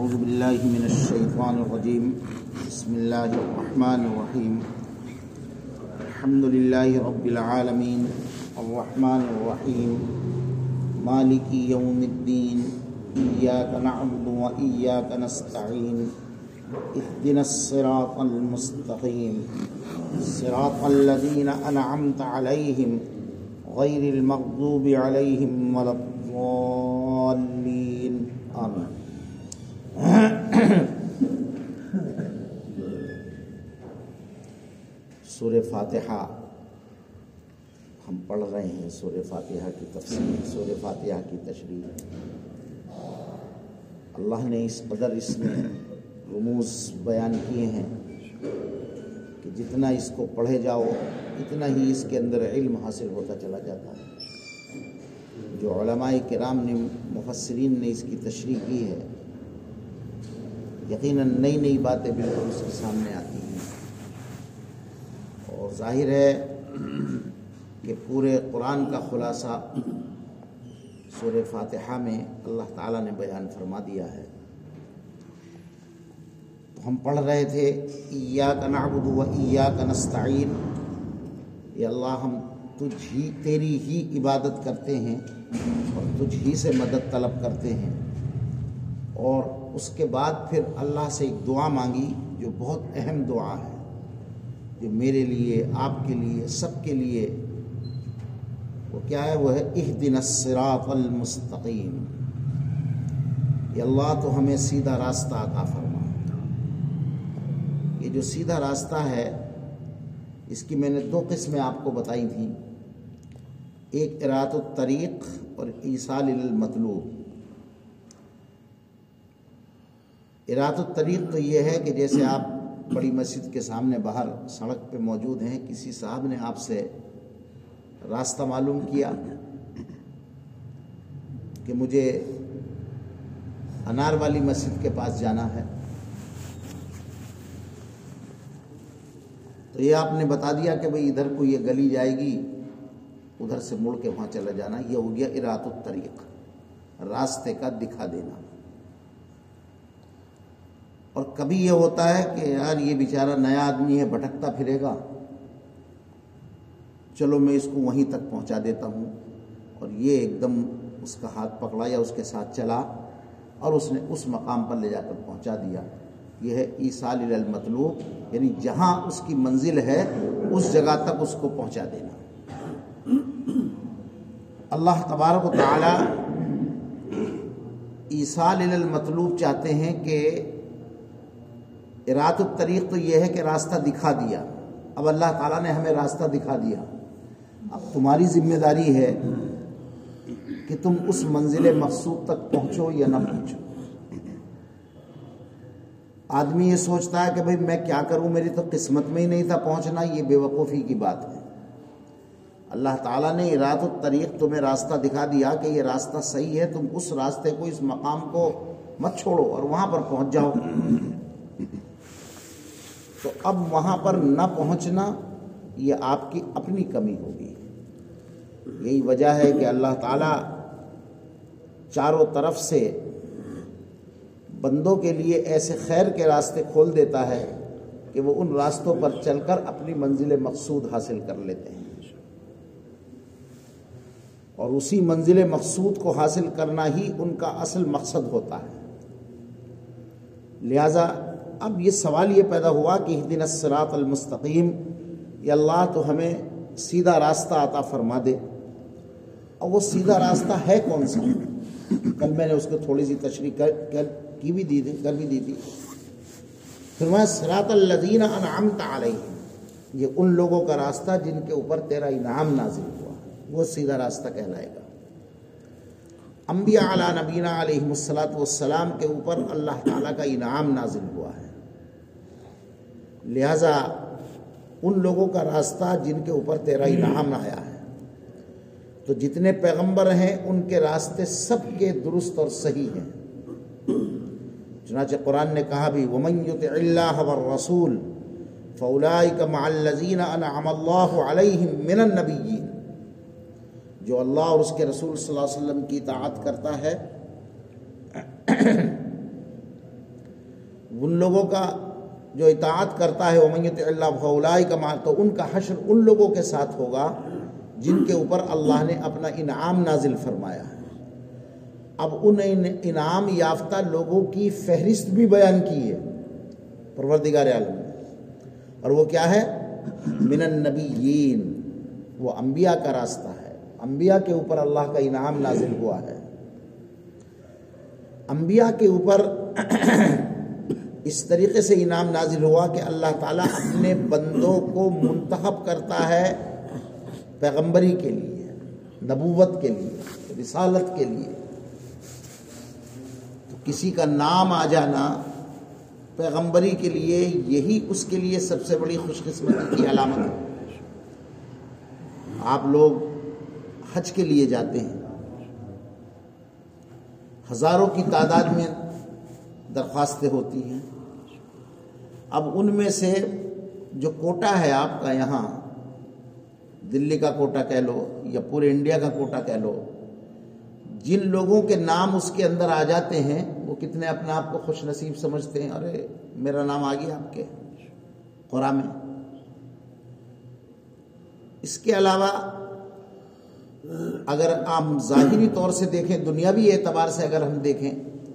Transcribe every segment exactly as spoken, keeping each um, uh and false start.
اعوذ باللہ من الشیطان الرجیم بسم اللہ الرحمن الرحیم الحمد للہ رب العالمین الرحمن الرحیم مالک یوم الدین ایاک نعبد و ایاک نستعین اهدنا الصراط المستقیم صراط الذین انعمت علیہم غیر المغضوب علیہم ولا الضالین آمین۔ سورہ فاتحہ ہم پڑھ رہے ہیں، سورہ فاتحہ کی تفسیر، سورہ فاتحہ کی تشریح۔ اللہ نے اس قدر اس میں رموز بیان کیے ہیں کہ جتنا اس کو پڑھے جاؤ اتنا ہی اس کے اندر علم حاصل ہوتا چلا جاتا ہے۔ جو علماء کرام نے، مفسرین نے اس کی تشریح کی ہے، یقیناً نئی نئی باتیں بالکل اس کے سامنے آتی ہیں، اور ظاہر ہے کہ پورے قرآن کا خلاصہ سورہ فاتحہ میں اللہ تعالیٰ نے بیان فرما دیا ہے۔ تو ہم پڑھ رہے تھے ایاک نعبد و ایاک نستعین، یا اللہ ہم تجھ ہی تیری ہی عبادت کرتے ہیں اور تجھ ہی سے مدد طلب کرتے ہیں، اور اس کے بعد پھر اللہ سے ایک دعا مانگی جو بہت اہم دعا ہے، جو میرے لیے، آپ کے لیے، سب کے لیے۔ وہ کیا ہے؟ وہ ہے اہدنا الصراط المستقیم۔ یا اللہ تو ہمیں سیدھا راستہ عطا فرما۔ یہ جو سیدھا راستہ ہے اس کی میں نے دو قسمیں آپ کو بتائی تھیں، ایک اراۃ الطریق اور ایصال المطلوب۔ اراۃ الطریق تو یہ ہے کہ جیسے آپ بڑی مسجد کے سامنے باہر سڑک پہ موجود ہیں، کسی صاحب نے آپ سے راستہ معلوم کیا کہ مجھے انار والی مسجد کے پاس جانا ہے، تو یہ آپ نے بتا دیا کہ بھئی ادھر کو یہ گلی جائے گی، ادھر سے مڑ کے وہاں چلا جانا۔ یہ ہو گیا اراۃ الطریق، راستے کا دکھا دینا۔ اور کبھی یہ ہوتا ہے کہ یار یہ بیچارہ نیا آدمی ہے، بھٹکتا پھرے گا، چلو میں اس کو وہیں تک پہنچا دیتا ہوں، اور یہ ایک دم اس کا ہاتھ پکڑا یا اس کے ساتھ چلا اور اس نے اس مقام پر لے جا کر پہنچا دیا۔ یہ ہے ایصال المطلوب، یعنی جہاں اس کی منزل ہے اس جگہ تک اس کو پہنچا دینا۔ اللہ تبارک و تعالی ایصال المطلوب چاہتے ہیں کہ اراۃ الطریق تو یہ ہے کہ راستہ دکھا دیا۔ اب اللہ تعالیٰ نے ہمیں راستہ دکھا دیا، اب تمہاری ذمہ داری ہے کہ تم اس منزل مقصود تک پہنچو یا نہ پہنچو۔ آدمی یہ سوچتا ہے کہ بھئی میں کیا کروں، میری تو قسمت میں ہی نہیں تھا پہنچنا، یہ بے وقوفی کی بات ہے۔ اللہ تعالیٰ نے اراۃ الطریق تمہیں راستہ دکھا دیا کہ یہ راستہ صحیح ہے، تم اس راستے کو، اس مقام کو مت چھوڑو اور وہاں پر پہنچ جاؤ۔ تو اب وہاں پر نہ پہنچنا یہ آپ کی اپنی کمی ہوگی۔ یہی وجہ ہے کہ اللہ تعالیٰ چاروں طرف سے بندوں کے لیے ایسے خیر کے راستے کھول دیتا ہے کہ وہ ان راستوں پر چل کر اپنی منزل مقصود حاصل کر لیتے ہیں، اور اسی منزل مقصود کو حاصل کرنا ہی ان کا اصل مقصد ہوتا ہے۔ لہذا اب یہ سوال یہ پیدا ہوا کہ اہدنا الصراط المستقیم، یا اللہ تو ہمیں سیدھا راستہ عطا فرما دے۔ اور وہ سیدھا راستہ ہے کون سا؟ کل میں نے اس کو تھوڑی سی تشریح کر کی بھی دی تھی کر بھی دی تھی۔ فرمایا صراط الذین انعمت علیہم، یہ ان لوگوں کا راستہ جن کے اوپر تیرا انعام نازل ہوا، وہ سیدھا راستہ کہلائے گا۔ انبیاء علی نبینا علیہم الصلاۃ والسلام کے اوپر اللہ تعالیٰ کا انعام نازل ہوا ہے، لہذا ان لوگوں کا راستہ جن کے اوپر تیرا انعام آیا ہے۔ تو جتنے پیغمبر ہیں ان کے راستے سب کے درست اور صحیح ہیں۔ چنانچہ قرآن نے کہا بھی وَمَن يُطِعِ اللَّهَ وَالرَّسُولَ فَأُولَٰئِكَ مَعَ الَّذِينَ أَنْعَمَ اللَّهُ عَلَيْهِم مِّنَ النَّبِيِّينَ، جو اللہ اور اس کے رسول صلی اللہ علیہ وسلم کی اطاعت کرتا ہے ان لوگوں کا جو اطاعت کرتا ہے وَمَن يُطِعِ اللَّهَ فَأُولَٰئِكَ مَعَ، تو ان کا حشر ان لوگوں کے ساتھ ہوگا جن کے اوپر اللہ نے اپنا انعام نازل فرمایا ہے۔ اب ان انعام یافتہ لوگوں کی فہرست بھی بیان کی ہے پروردگار عالم نے، اور وہ کیا ہے؟ من النبیین، وہ انبیاء کا راستہ ہے، انبیاء کے اوپر اللہ کا انعام نازل ہوا ہے۔ انبیاء کے اوپر اس طریقے سے انعام نازل ہوا کہ اللہ تعالیٰ اپنے بندوں کو منتخب کرتا ہے پیغمبری کے لیے، نبوت کے لیے، رسالت کے لیے۔ تو کسی کا نام آ جانا پیغمبری کے لیے، یہی اس کے لیے سب سے بڑی خوش قسمتی کی علامت ہے۔ آپ لوگ حج کے لیے جاتے ہیں، ہزاروں کی تعداد میں درخواستیں ہوتی ہیں، اب ان میں سے جو کوٹا ہے آپ کا، یہاں دلی کا کوٹا کہہ لو یا پورے انڈیا کا کوٹا کہہ لو، جن لوگوں کے نام اس کے اندر آ جاتے ہیں وہ کتنے اپنے آپ کو خوش نصیب سمجھتے ہیں، ارے میرا نام آ گیا آپ کے قرآن میں۔ اس کے علاوہ اگر عام ظاہری طور سے دیکھیں، دنیاوی اعتبار سے اگر ہم دیکھیں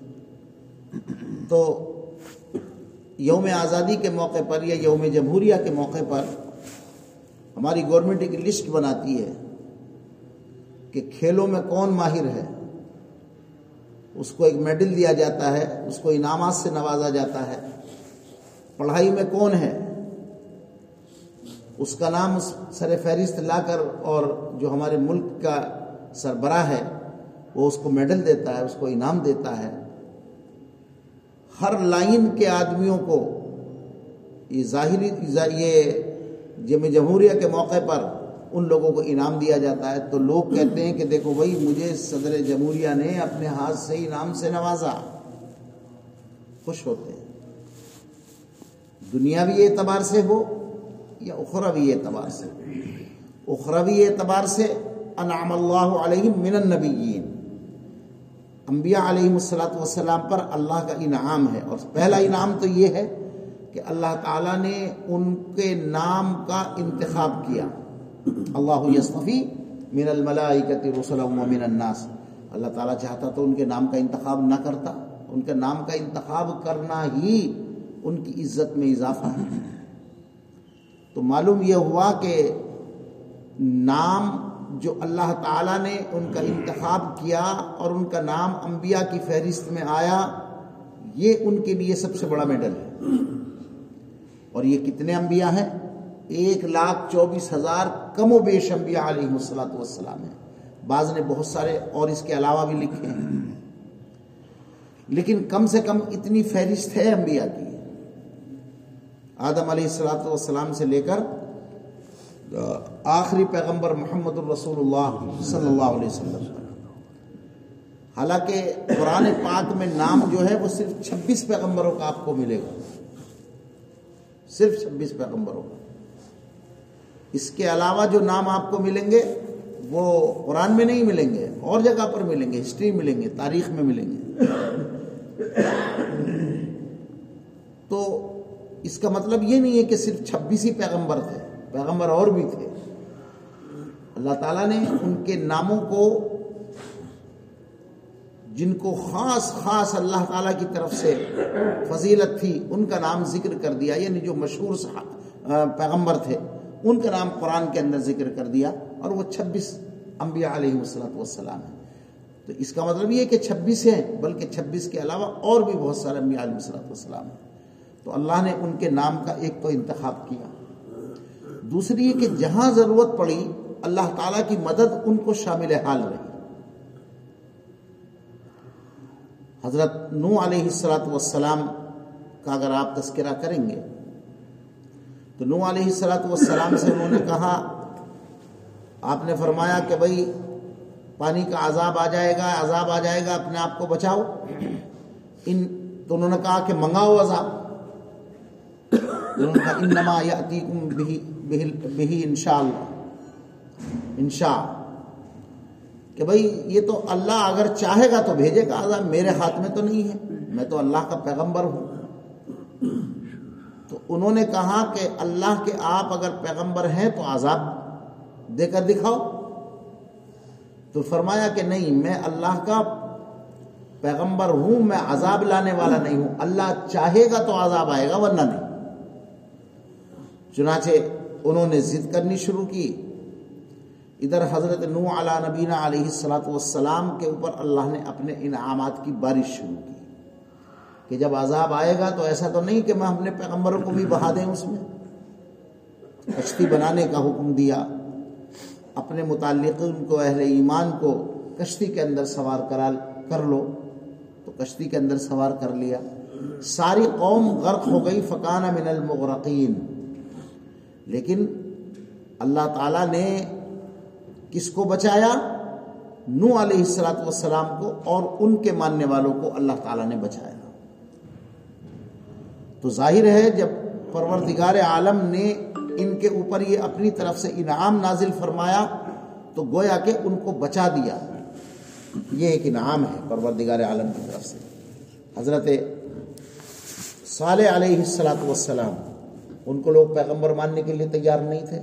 تو یوم آزادی کے موقع پر یا یوم جمہوریہ کے موقع پر ہماری گورنمنٹ ایک لسٹ بناتی ہے کہ کھیلوں میں کون ماہر ہے، اس کو ایک میڈل دیا جاتا ہے، اس کو انعامات سے نوازا جاتا ہے۔ پڑھائی میں کون ہے، اس کا نام سر فہرست لا کر، اور جو ہمارے ملک کا سربراہ ہے وہ اس کو میڈل دیتا ہے، اس کو انعام دیتا ہے۔ ہر لائن کے آدمیوں کو یہ ظاہری یہ جم جمہوریہ کے موقع پر ان لوگوں کو انعام دیا جاتا ہے، تو لوگ کہتے ہیں کہ دیکھو بھائی، مجھے صدر جمہوریہ نے اپنے ہاتھ سے انعام سے نوازا، خوش ہوتے ہیں۔ دنیاوی اعتبار سے ہو یا اخروی اعتبار سے۔ اخروی اعتبار سے انعم اللہ علیہم من النبیین، انبیاء علیہم الصلوۃ والسلام پر اللہ کا انعام ہے، اور پہلا انعام تو یہ ہے کہ اللہ تعالیٰ نے ان کے نام کا انتخاب کیا۔ اللہ یصطفی من الملائکۃ رسلا ومن الناس، اللہ تعالیٰ چاہتا تو ان کے نام کا انتخاب نہ کرتا، ان کے نام کا انتخاب کرنا ہی ان کی عزت میں اضافہ ہے۔ تو معلوم یہ ہوا کہ نام جو اللہ تعالیٰ نے ان کا انتخاب کیا اور ان کا نام انبیاء کی فہرست میں آیا، یہ ان کے لیے سب سے بڑا میڈل ہے۔ اور یہ کتنے انبیاء ہیں؟ ایک لاکھ چوبیس ہزار کم و بیش انبیاء علیہ الصلوۃ والسلام ہیں۔ بعض نے بہت سارے اور اس کے علاوہ بھی لکھے ہیں، لیکن کم سے کم اتنی فہرست ہے انبیاء کی، آدم علیہ الصلوۃ والسلام سے لے کر آخری پیغمبر محمد الرسول اللہ صلی اللہ علیہ وسلم۔ حالانکہ قرآن پاک میں نام جو ہے وہ صرف چھبیس پیغمبروں کا آپ کو ملے گا، صرف چھبیس پیغمبروں کا۔ اس کے علاوہ جو نام آپ کو ملیں گے وہ قرآن میں نہیں ملیں گے، اور جگہ پر ملیں گے، ہسٹری ملیں گے، تاریخ میں ملیں گے۔ تو اس کا مطلب یہ نہیں ہے کہ صرف چھبیس ہی پیغمبر تھے، پیغمبر اور بھی تھے۔ اللہ تعالیٰ نے ان کے ناموں کو، جن کو خاص خاص اللہ تعالیٰ کی طرف سے فضیلت تھی، ان کا نام ذکر کر دیا، یعنی جو مشہور پیغمبر تھے ان کا نام قرآن کے اندر ذکر کر دیا، اور وہ چھبیس انبیاء علیہ الصلوۃ والسلام ہیں۔ تو اس کا مطلب یہ کہ چھبیس ہیں، بلکہ چھبیس کے علاوہ اور بھی بہت سارے انبیاء علیہ الصلوۃ والسلام ہیں۔ تو اللہ نے ان کے نام کا ایک تو انتخاب کیا، دوسری یہ کہ جہاں ضرورت پڑی اللہ تعالیٰ کی مدد ان کو شامل حال رہی۔ حضرت نوح علیہ الصلوۃ والسلام کا اگر آپ تذکرہ کریں گے تو نوح علیہ الصلوۃ والسلام سے انہوں نے کہا، آپ نے فرمایا کہ بھائی پانی کا عذاب آ جائے گا، عذاب آ جائے گا، اپنے آپ کو بچاؤ۔ ان تو انہوں نے کہا کہ منگاؤ عذاب۔ انہوں نے کہا انما یاتیکم بہ انشاءاللہ، انشاء، کہ بھائی یہ تو اللہ اگر چاہے گا تو بھیجے گا عذاب، میرے ہاتھ میں تو نہیں ہے، میں تو اللہ کا پیغمبر ہوں۔ تو انہوں نے کہا کہ اللہ کے آپ اگر پیغمبر ہیں تو عذاب دے کر دکھاؤ. تو فرمایا کہ نہیں، میں اللہ کا پیغمبر ہوں، میں عذاب لانے والا نہیں ہوں، اللہ چاہے گا تو عذاب آئے گا ورنہ نہیں. چنانچہ انہوں نے ضد کرنی شروع کی. ادھر حضرت نوح علیہ نبینا علیہ الصلاۃ والسلام کے اوپر اللہ نے اپنے انعامات کی بارش شروع کی کہ جب عذاب آئے گا تو ایسا تو نہیں کہ میں اپنے پیغمبروں کو بھی بہا دیں اس میں. کشتی بنانے کا حکم دیا، اپنے متعلقین کو، اہل ایمان کو کشتی کے اندر سوار کرا کر لو، تو کشتی کے اندر سوار کر لیا. ساری قوم غرق ہو گئی، فکان من المغرقین. لیکن اللہ تعالیٰ نے کس کو بچایا؟ نوح علیہ الصلاۃ والسلام کو اور ان کے ماننے والوں کو اللہ تعالیٰ نے بچایا. تو ظاہر ہے جب پروردگار عالم نے ان کے اوپر یہ اپنی طرف سے انعام نازل فرمایا تو گویا کہ ان کو بچا دیا. یہ ایک انعام ہے پروردگار عالم کی طرف سے. حضرت صالح علیہ الصلاۃ والسلام، ان کو لوگ پیغمبر ماننے کے لیے تیار نہیں تھے،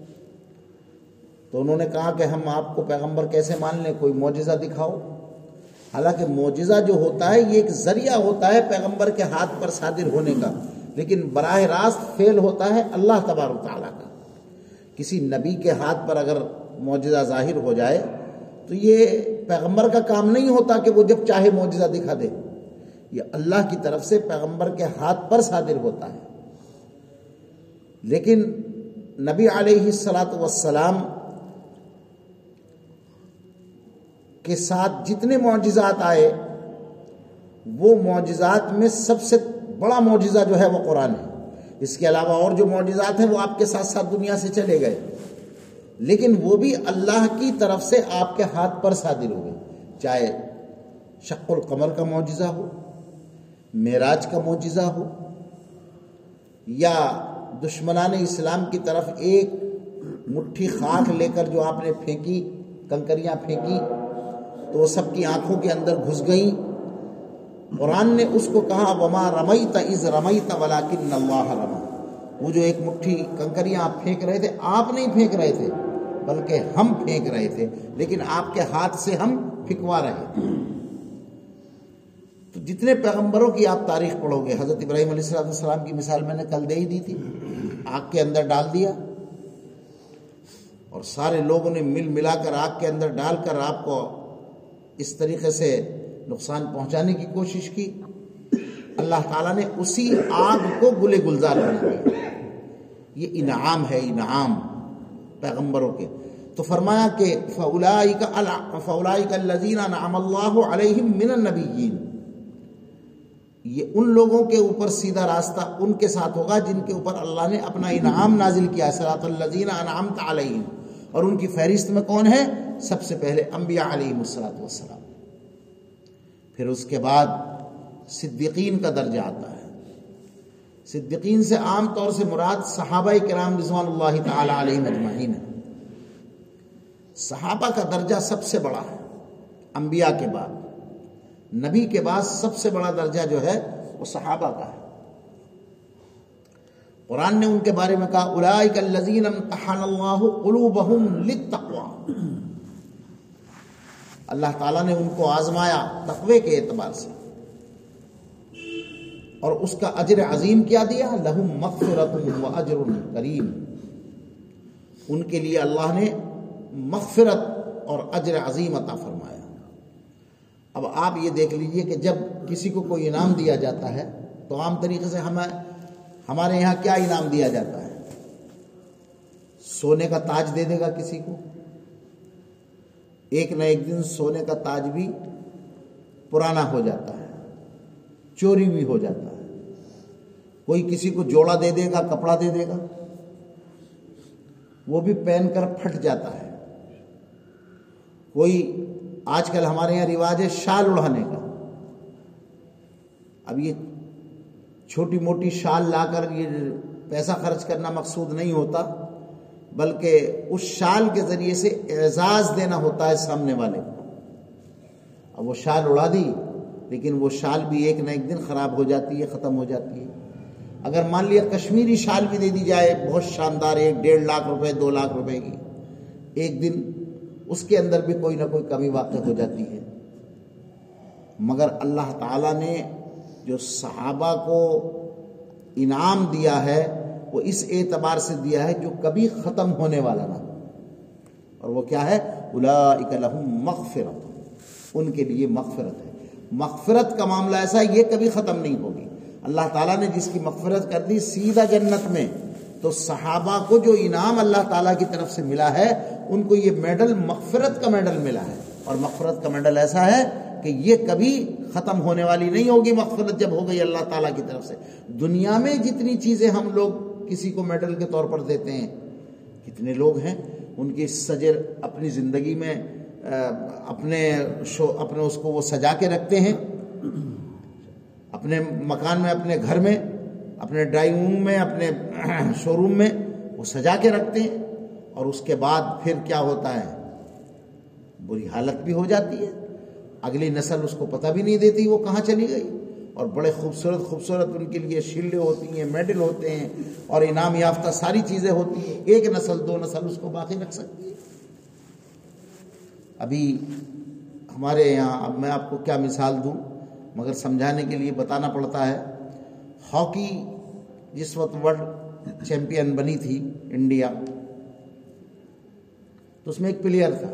تو انہوں نے کہا کہ ہم آپ کو پیغمبر کیسے مان لیں، کوئی معجزہ دکھاؤ. حالانکہ معجزہ جو ہوتا ہے یہ ایک ذریعہ ہوتا ہے پیغمبر کے ہاتھ پر صادر ہونے کا، لیکن براہ راست فعل ہوتا ہے اللہ تبارک و تعالیٰ کا. کسی نبی کے ہاتھ پر اگر معجزہ ظاہر ہو جائے تو یہ پیغمبر کا کام نہیں ہوتا کہ وہ جب چاہے معجزہ دکھا دے. یہ اللہ کی طرف سے پیغمبر کے ہاتھ پر صادر ہوتا ہے. لیکن نبی علیہ الصلاۃ والسلام کے ساتھ جتنے معجزات آئے، وہ معجزات میں سب سے بڑا معجزہ جو ہے وہ قرآن ہے. اس کے علاوہ اور جو معجزات ہیں وہ آپ کے ساتھ ساتھ دنیا سے چلے گئے، لیکن وہ بھی اللہ کی طرف سے آپ کے ہاتھ پر صادر ہوئے. چاہے شق القمر کا معجزہ ہو، معراج کا معجزہ ہو، یا دشمنان اسلام کی طرف ایک مٹھی خاک لے کر جو آپ نے پھینکی، کنکریاں پھینکی تو وہ سب کی آنکھوں کے اندر گھس گئیں. قرآن نے اس کو کہا وما رمیت اذ رمیت ولکن اللہ رمی. وہ جو ایک مٹھی کنکریاں آپ پھینک رہے تھے، آپ نہیں پھینک رہے تھے بلکہ ہم پھینک رہے تھے، لیکن آپ کے ہاتھ سے ہم پھینکوا رہے تھے. تو جتنے پیغمبروں کی آپ تاریخ پڑھو گے، حضرت ابراہیم علیہ السلام کی مثال میں نے کل دے ہی دی تھی. آگ کے اندر ڈال دیا اور سارے لوگوں نے مل ملا کر آگ کے اندر ڈال کر آپ کو اس طریقے سے نقصان پہنچانے کی کوشش کی. اللہ تعالیٰ نے اسی آگ کو گلے گلزار بنا دیا. یہ انعام ہے، انعام پیغمبروں کے. تو فرمایا کہ فَأُولَٰئِكَ الَّذِينَ أَنْعَمَ اللَّهُ عَلَيْهِمْ مِنَ النَّبِيِّينَ. یہ ان لوگوں کے اوپر سیدھا راستہ ان کے ساتھ ہوگا جن کے اوپر اللہ نے اپنا انعام نازل کیا. صراط الذین انعمت علیہم. اور ان کی فہرست میں کون ہے؟ سب سے پہلے انبیاء علیہم الصلوۃ والسلام، پھر اس کے بعد صدیقین کا درجہ آتا ہے. صدیقین سے عام طور سے مراد صحابہ کرام رضوان اللہ تعالی علیہم اجمعین ہے. صحابہ کا درجہ سب سے بڑا ہے انبیاء کے بعد. نبی کے بعد سب سے بڑا درجہ جو ہے وہ صحابہ کا ہے. قرآن نے ان کے بارے میں کہا اولئک الذین امتحن اللہ قلوبہم للتقوی. اللہ تعالیٰ نے ان کو آزمایا تقوی کے اعتبار سے، اور اس کا اجر عظیم کیا دیا، لہم مغفرۃ و اجر کریم. ان کے لیے اللہ نے مغفرت اور اجر عظیم عطا فرمایا. اب آپ یہ دیکھ لیجئے کہ جب کسی کو کوئی انعام دیا جاتا ہے تو عام طریقے سے ہمیں ہمارے یہاں کیا انعام دیا جاتا ہے؟ سونے کا تاج دے دے گا کسی کو. ایک نہ ایک دن سونے کا تاج بھی پرانا ہو جاتا ہے، چوری بھی ہو جاتا ہے. کوئی کسی کو جوڑا دے دے گا، کپڑا دے دے گا، وہ بھی پہن کر پھٹ جاتا ہے. کوئی آج کل ہمارے یہاں رواج ہے شال اڑانے کا. اب یہ چھوٹی موٹی شال لا کر یہ پیسہ خرچ کرنا مقصود نہیں ہوتا، بلکہ اس شال کے ذریعے سے اعزاز دینا ہوتا ہے سامنے والے کو. اب وہ شال اڑا دی، لیکن وہ شال بھی ایک نہ ایک دن خراب ہو جاتی ہے، ختم ہو جاتی ہے. اگر مان لیا کشمیری شال بھی دے دی جائے بہت شاندار، ایک ڈیڑھ لاکھ روپے دو لاکھ روپے کی، ایک دن اس کے اندر بھی کوئی نہ کوئی کمی واقع ہو جاتی ہے۔ مگر اللہ تعالیٰ نے جو صحابہ کو انعام دیا ہے وہ اس اعتبار سے دیا ہے جو کبھی ختم ہونے والا نہ ہو، اور وہ کیا ہے؟ اولئک لہم مغفرۃ، ان کے لیے مغفرت ہے۔ مغفرت کا معاملہ ایسا ہے، یہ کبھی ختم نہیں ہوگی۔ اللہ تعالیٰ نے جس کی مغفرت کر دی سیدھا جنت میں، تو صحابہ کو جو انعام اللہ تعالیٰ کی طرف سے ملا ہے ان کو یہ میڈل مغفرت کا میڈل ملا ہے، اور مغفرت کا میڈل ایسا ہے کہ یہ کبھی ختم ہونے والی نہیں ہوگی۔ مغفرت جب ہو گئی اللہ تعالیٰ کی طرف سے، دنیا میں جتنی چیزیں ہم لوگ کسی کو میڈل کے طور پر دیتے ہیں، کتنے لوگ ہیں ان کی سجر اپنی زندگی میں اپنے شو اپنے اس کو وہ سجا کے رکھتے ہیں، اپنے مکان میں، اپنے گھر میں، اپنے ڈرائنگ روم میں، اپنے شو روم میں وہ سجا کے رکھتے ہیں، اور اس کے بعد پھر کیا ہوتا ہے؟ بری حالت بھی ہو جاتی ہے، اگلی نسل اس کو پتہ بھی نہیں دیتی وہ کہاں چلی گئی، اور بڑے خوبصورت خوبصورت ان کے لیے شیلڈیں ہوتی ہیں، میڈل ہوتے ہیں، اور انعام یافتہ ساری چیزیں ہوتی ہیں، ایک نسل دو نسل اس کو باقی رکھ سکتی ہے۔ ابھی ہمارے یہاں، اب میں آپ کو کیا مثال دوں مگر سمجھانے کے لیے بتانا پڑتا ہے، ہاکی جس وقت ورلڈ چیمپئن بنی تھی انڈیا، تو اس میں ایک پلیئر تھا،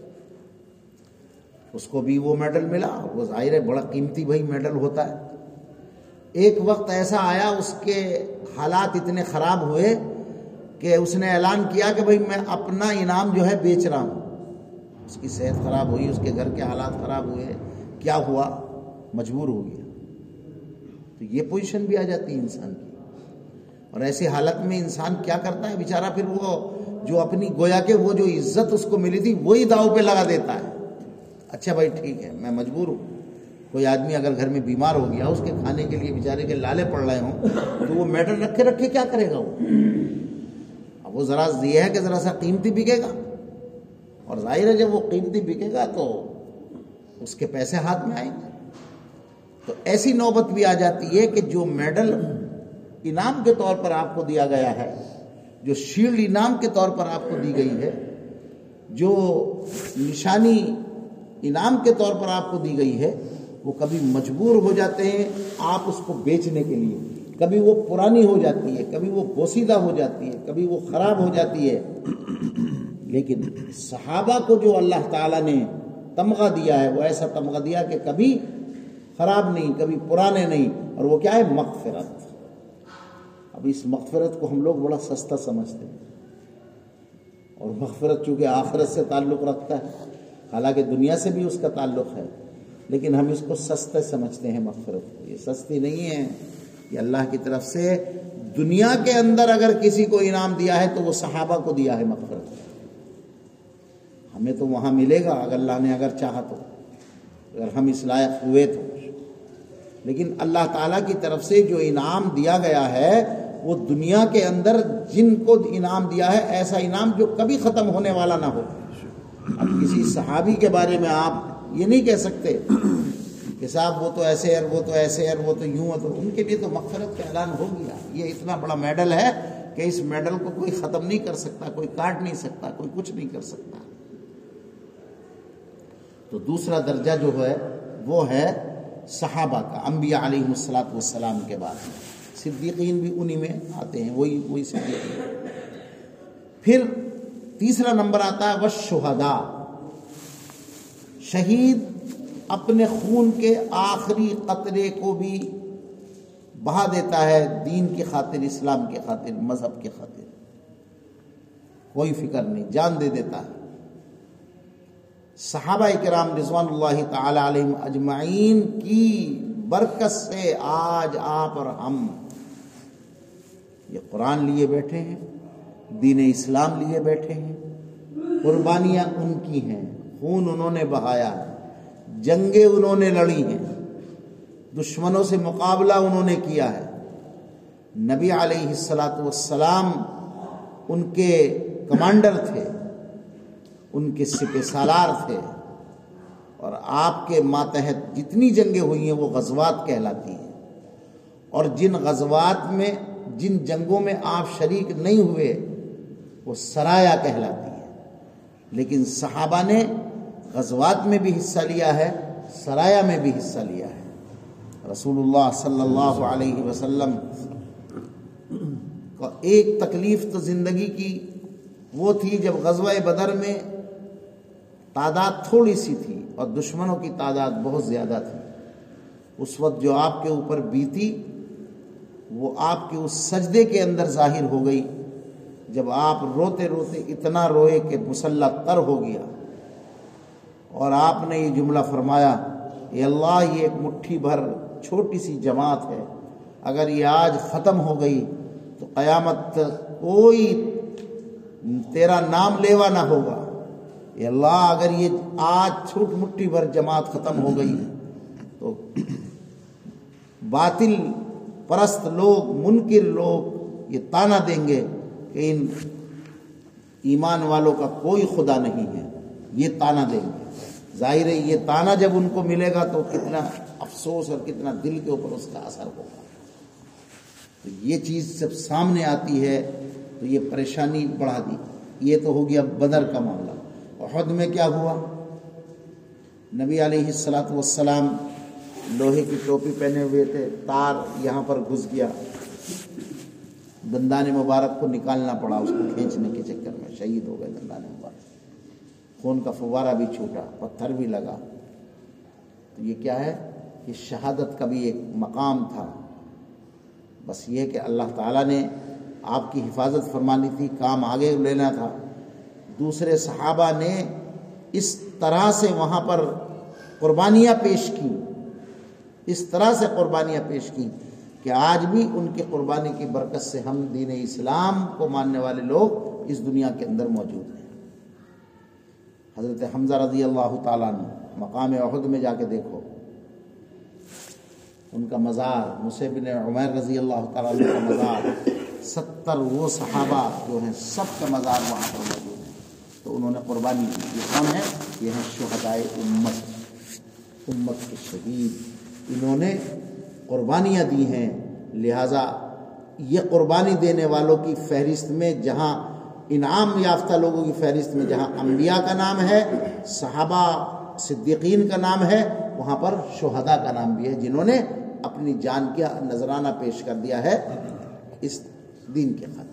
اس کو بھی وہ میڈل ملا، وہ ظاہر ہے بڑا قیمتی بھائی میڈل ہوتا ہے۔ ایک وقت ایسا آیا اس کے حالات اتنے خراب ہوئے کہ اس نے اعلان کیا کہ بھائی میں اپنا انعام جو ہے بیچ رہا ہوں۔ اس کی صحت خراب ہوئی، اس کے گھر کے حالات خراب ہوئے، کیا ہوا؟ مجبور ہو گیا۔ تو یہ پوزیشن بھی آ جاتی ہے انسان کی، اور ایسی حالت میں انسان کیا کرتا ہے بیچارہ؟ پھر وہ جو اپنی گویا کہ وہ جو عزت اس کو ملی تھی وہی داؤ پہ لگا دیتا ہے۔ اچھا بھائی ٹھیک ہے میں مجبور ہوں، کوئی آدمی اگر گھر میں بیمار ہو گیا، اس کے کھانے کے لیے بیچارے کے لالے پڑ رہے ہوں، تو وہ میڈل رکھے رکھے کیا کرے گا وہ؟ اب وہ ذرا یہ ہے کہ ذرا سا قیمتی بکے گا، اور ظاہر ہے جب وہ قیمتی بکے گا تو اس کے پیسے ہاتھ میں آئیں گے۔ تو ایسی نوبت بھی آ جاتی ہے کہ جو میڈل انعام کے طور پر آپ کو دیا گیا ہے، جو شیلڈ انعام کے طور پر آپ کو دی گئی ہے، جو نشانی انعام کے طور پر آپ کو دی گئی ہے، وہ کبھی مجبور ہو جاتے ہیں آپ اس کو بیچنے کے لیے، کبھی وہ پرانی ہو جاتی ہے، کبھی وہ بوسیدہ ہو جاتی ہے، کبھی وہ خراب ہو جاتی ہے۔ لیکن صحابہ کو جو اللہ تعالیٰ نے تمغہ دیا ہے وہ ایسا تمغہ دیا کہ کبھی خراب نہیں، کبھی پرانے نہیں، اور وہ کیا ہے؟ مغفرت۔ اب اس مغفرت کو ہم لوگ بڑا سستا سمجھتے ہیں، اور مغفرت چونکہ آخرت سے تعلق رکھتا ہے، حالانکہ دنیا سے بھی اس کا تعلق ہے، لیکن ہم اس کو سستے سمجھتے ہیں مغفرت کو۔ یہ سستی نہیں ہے، یہ اللہ کی طرف سے دنیا کے اندر اگر کسی کو انعام دیا ہے تو وہ صحابہ کو دیا ہے مغفرت۔ ہمیں تو وہاں ملے گا اگر اللہ نے اگر چاہا تو، اگر ہم اس لائق ہوئے تو، لیکن اللہ تعالیٰ کی طرف سے جو انعام دیا گیا ہے وہ دنیا کے اندر جن کو انعام دیا ہے ایسا انعام جو کبھی ختم ہونے والا نہ ہو۔ اب کسی صحابی کے بارے میں آپ یہ نہیں کہہ سکتے کہ صاحب وہ تو ایسے ہے، وہ تو ایسے ہے، وہ تو یوں ہے، تو ان کے لیے تو مغفرت کا اعلان ہو گیا۔ یہ اتنا بڑا میڈل ہے کہ اس میڈل کو کوئی ختم نہیں کر سکتا، کوئی کاٹ نہیں سکتا، کوئی کچھ نہیں کر سکتا۔ تو دوسرا درجہ جو ہے وہ ہے صحابہ کا، انبیاء علیہ الصلوۃ والسلام کے بعد صدیقین بھی انہی میں آتے ہیں، وہی وہی صدیقین۔ پھر تیسرا نمبر آتا ہے والشہداء، شہید اپنے خون کے آخری قطرے کو بھی بہا دیتا ہے دین کی خاطر، اسلام کی خاطر، مذہب کی خاطر، کوئی فکر نہیں، جان دے دیتا ہے۔ صحابہ کرام رضوان اللہ تعالی علیہم اجمعین کی برکت سے آج آپ اور ہم یہ قرآن لیے بیٹھے ہیں، دین اسلام لیے بیٹھے ہیں۔ قربانیاں ان کی ہیں، خون انہوں نے بہایا ہے، جنگیں انہوں نے لڑی ہیں، دشمنوں سے مقابلہ انہوں نے کیا ہے۔ نبی علیہ الصلوۃ والسلام ان کے کمانڈر تھے، ان کے سپہ سالار تھے، اور آپ کے ماتحت جتنی جنگیں ہوئی ہیں وہ غزوات کہلاتی ہیں، اور جن غزوات میں جن جنگوں میں آپ شریک نہیں ہوئے وہ سرایا کہلاتی ہے، لیکن صحابہ نے غزوات میں بھی حصہ لیا ہے، سرایا میں بھی حصہ لیا ہے۔ رسول اللہ صلی اللہ علیہ وسلم کا ایک تکلیف تو زندگی کی وہ تھی جب غزوہ بدر میں تعداد تھوڑی سی تھی اور دشمنوں کی تعداد بہت زیادہ تھی۔ اس وقت جو آپ کے اوپر بیتی وہ آپ کے اس سجدے کے اندر ظاہر ہو گئی، جب آپ روتے روتے اتنا روئے کہ مسلح تر ہو گیا، اور آپ نے یہ جملہ فرمایا، اے اللہ یہ ایک مٹھی بھر چھوٹی سی جماعت ہے، اگر یہ آج ختم ہو گئی تو قیامت تک کوئی تیرا نام لیوا نہ ہوگا۔ اے اللہ اگر یہ آج چھوٹ مٹھی بھر جماعت ختم ہو گئی تو باطل پرست لوگ، منکر لوگ یہ طعنہ دیں گے کہ ان ایمان والوں کا کوئی خدا نہیں ہے، یہ طعنہ دیں گے۔ ظاہر ہے یہ طعنہ جب ان کو ملے گا تو کتنا افسوس اور کتنا دل کے اوپر اس کا اثر ہوگا۔ تو یہ چیز جب سامنے آتی ہے تو یہ پریشانی بڑھا دی۔ یہ تو ہو گیا بدر کا معاملہ۔ احد میں کیا ہوا؟ نبی علیہ الصلوۃ والسلام لوہے کی ٹوپی پہنے ہوئے تھے، تار یہاں پر گھس گیا، دندان مبارک کو نکالنا پڑا، اس کو کھینچنے کے چکر میں شہید ہو گئے دندان مبارک، خون کا فوارہ بھی چھوٹا، پتھر بھی لگا۔ تو یہ کیا ہے؟ یہ شہادت کا بھی ایک مقام تھا۔ بس یہ کہ اللہ تعالیٰ نے آپ کی حفاظت فرمانی تھی، کام آگے لینا تھا۔ دوسرے صحابہ نے اس طرح سے وہاں پر قربانیاں پیش کی، اس طرح سے قربانیاں پیش کی کہ آج بھی ان کی قربانی کی برکت سے ہم دین اسلام کو ماننے والے لوگ اس دنیا کے اندر موجود ہیں۔ حضرت حمزہ رضی اللہ تعالیٰ عنہ مقام احد میں جا کے دیکھو، ان کا مزار، مصعب بن عمیر رضی اللہ تعالیٰ عنہ کا مزار، ستر وہ صحابہ جو ہیں سب کا مزار وہاں پر موجود ہے۔ تو انہوں نے قربانی کی۔ یہ کون ہے؟ یہ ہیں شہدائے امت، امت کے شہید، انہوں نے قربانیاں دی ہیں۔ لہٰذا یہ قربانی دینے والوں کی فہرست میں، جہاں انعام یافتہ لوگوں کی فہرست میں جہاں انبیاء کا نام ہے، صحابہ صدیقین کا نام ہے، وہاں پر شہداء کا نام بھی ہے، جنہوں نے اپنی جان کا نذرانہ پیش کر دیا ہے اس دین کے خاطر۔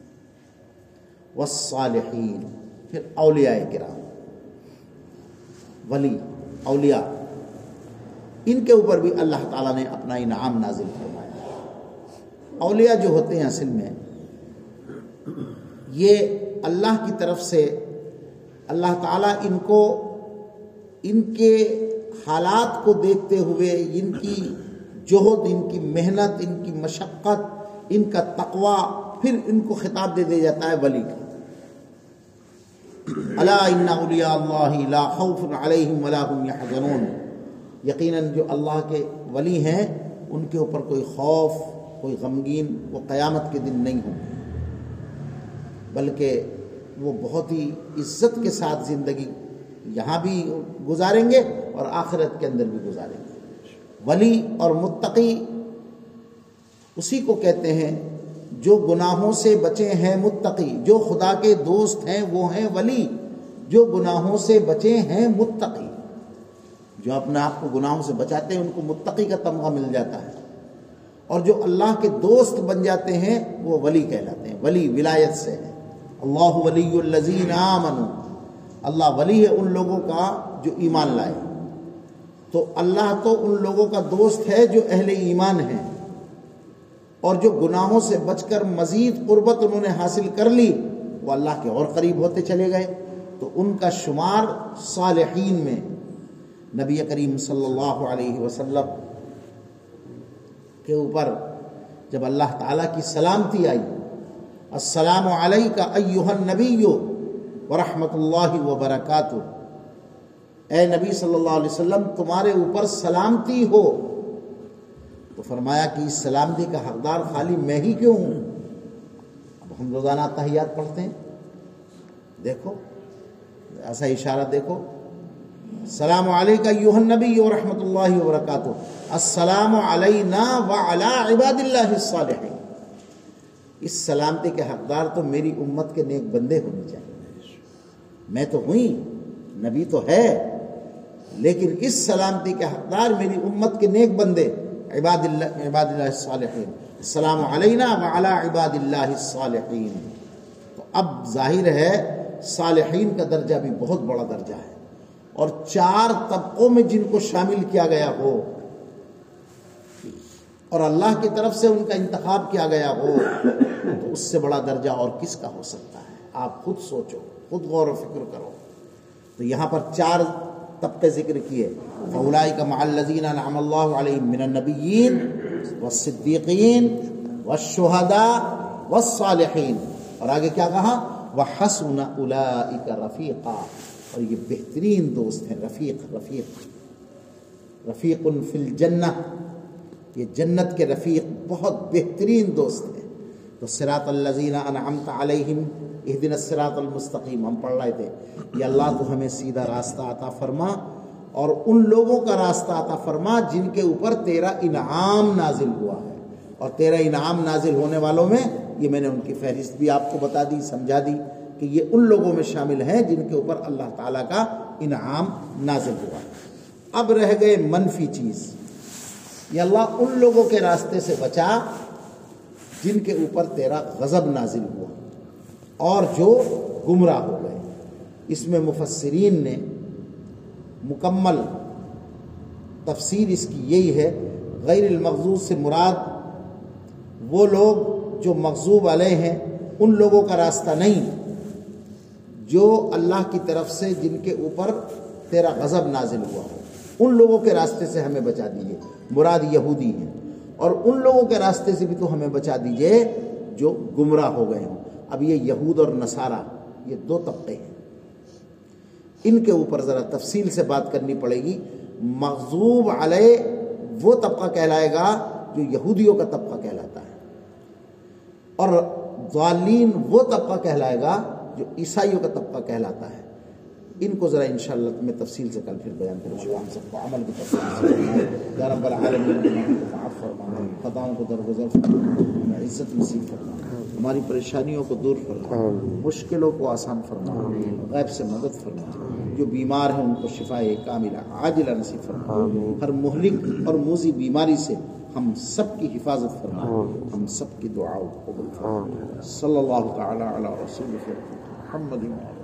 والصالحین، پھر اولیاء کرام، ولی اولیاء، ان کے اوپر بھی اللہ تعالیٰ نے اپنا انعام نازل فرمایا۔ اولیاء جو ہوتے ہیں اصل میں یہ اللہ کی طرف سے اللہ تعالیٰ ان کو ان کے حالات کو دیکھتے ہوئے، ان کی جہد، ان کی محنت، ان کی مشقت، ان کا تقوی، پھر ان کو خطاب دے دیا جاتا ہے ولی کا۔ الا ان اولیاء اللہ لا خوف علیہم ولا هم یحزنون، یقیناً جو اللہ کے ولی ہیں ان کے اوپر کوئی خوف، کوئی غمگین وہ قیامت کے دن نہیں ہوں گے، بلکہ وہ بہت ہی عزت کے ساتھ زندگی یہاں بھی گزاریں گے اور آخرت کے اندر بھی گزاریں گے۔ ولی اور متقی اسی کو کہتے ہیں جو گناہوں سے بچے ہیں، متقی جو خدا کے دوست ہیں وہ ہیں ولی، جو گناہوں سے بچے ہیں متقی، جو اپنے آپ کو گناہوں سے بچاتے ہیں ان کو متقی کا تمغہ مل جاتا ہے، اور جو اللہ کے دوست بن جاتے ہیں وہ ولی کہلاتے ہیں۔ ولی ولایت سے ہے، اللہ ولی الذین آمنوا، اللہ ولی ہے ان لوگوں کا جو ایمان لائے۔ تو اللہ تو ان لوگوں کا دوست ہے جو اہل ایمان ہیں، اور جو گناہوں سے بچ کر مزید قربت انہوں نے حاصل کر لی وہ اللہ کے اور قریب ہوتے چلے گئے، تو ان کا شمار صالحین میں۔ نبی کریم صلی اللہ علیہ وسلم کے اوپر جب اللہ تعالیٰ کی سلامتی آئی، السلام علیک ایھا النبی ورحمۃ اللہ وبرکاتہ، اے نبی صلی اللہ علیہ وسلم تمہارے اوپر سلامتی ہو، تو فرمایا کہ اس سلامتی کا حقدار خالی میں ہی کیوں ہوں؟ اب ہم روزانہ تحیات پڑھتے ہیں، دیکھو ایسا اشارہ، دیکھو السلام علیکہ ایھا النبی ورحمۃ اللہ وبرکاتہ، السلام علینا وعلی عباد اللہ الصالحین۔ اس سلامتی کے حقدار تو میری امت کے نیک بندے ہونے چاہیے۔ میں تو ہوئی، نبی تو ہے، لیکن اس سلامتی کے حقدار میری امت کے نیک بندے، عباد اللہ عباد اللہ الصالحین، السلام علینا وعلی عباد اللہ الصالحین۔ تو اب ظاہر ہے صالحین کا درجہ بھی بہت بڑا درجہ ہے، اور چار طبقوں میں جن کو شامل کیا گیا ہو اور اللہ کی طرف سے ان کا انتخاب کیا گیا ہو، تو اس سے بڑا درجہ اور کس کا ہو سکتا ہے؟ آپ خود سوچو، خود غور و فکر کرو۔ تو یہاں پر چار طبقے ذکر کیے، فَأُولَٰئِكَ مَعَ الَّذِينَ أَنْعَمَ اللَّهُ عَلَيْهِم مِّنَ النَّبِيِّينَ وَالصِّدِّيقِينَ وَالشُّهَدَاءِ وَالصَّالِحِينَ، اور آگے کیا کہا؟ وَحَسُنَ أُولَٰئِكَ رَفِيقًا، اور یہ بہترین دوست ہیں۔ رفیق رفیق رفیق فی الجنہ، یہ جنت کے رفیق بہت بہترین دوست ہیں۔ تو صراط الذین انعمت علیہم اہدنا الصراط المستقیم ہم پڑھ رہے تھے، یا اللہ تو ہمیں سیدھا راستہ عطا فرما، اور ان لوگوں کا راستہ عطا فرما جن کے اوپر تیرا انعام نازل ہوا ہے۔ اور تیرا انعام نازل ہونے والوں میں یہ میں نے ان کی فہرست بھی آپ کو بتا دی، سمجھا دی کہ یہ ان لوگوں میں شامل ہیں جن کے اوپر اللہ تعالیٰ کا انعام نازل ہوا ہے۔ اب رہ گئے منفی چیز، یا اللہ ان لوگوں کے راستے سے بچا جن کے اوپر تیرا غضب نازل ہوا اور جو گمراہ ہو گئے۔ اس میں مفسرین نے مکمل تفسیر اس کی یہی ہے، غیر المغضوب سے مراد وہ لوگ جو مغضوب علیہ ہیں، ان لوگوں کا راستہ نہیں جو اللہ کی طرف سے جن کے اوپر تیرا غضب نازل ہوا ہو، ان لوگوں کے راستے سے ہمیں بچا دیجیے، مراد یہودی ہیں، اور ان لوگوں کے راستے سے بھی تو ہمیں بچا دیجیے جو گمراہ ہو گئے ہوں۔ اب یہ یہود اور نصارہ یہ دو طبقے ہیں، ان کے اوپر ذرا تفصیل سے بات کرنی پڑے گی۔ مغضوب علیہ وہ طبقہ کہلائے گا جو یہودیوں کا طبقہ کہلاتا ہے، اور ضالین وہ طبقہ کہلائے گا جو عیسائیوں کا طبقہ کہلاتا ہے۔ ان کو ذرا انشاءاللہ میں تفصیل سے کل پھر بیان کروں گا، ہم سب کو عمل کی تفصیل۔ یا رب العالمین معاف فرما، خطاؤں کو درگزر فرما، عزت نصیب فرما، ہماری پریشانیوں کو دور فرما، مشکلوں کو آسان فرما، غیب سے مدد فرما، جو بیمار ہیں ان کو شفاء کاملہ عاجلہ نصیب فرما، ہر مہلک اور موذی بیماری سے ہم سب کی حفاظت فرما، ہم سب کی دعاؤں کو قبول فرما۔ صلی اللہ تعالی علی رسول محمد۔